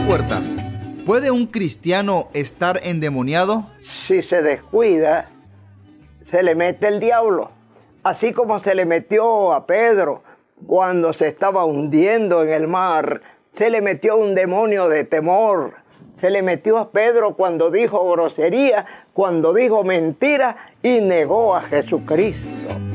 Huertas, ¿puede un cristiano estar endemoniado? Si se descuida, se le mete el diablo. Así como se le metió a Pedro cuando se estaba hundiendo en el mar, se le metió un demonio de temor. Se le metió a Pedro cuando dijo grosería, cuando dijo mentira y negó a Jesucristo.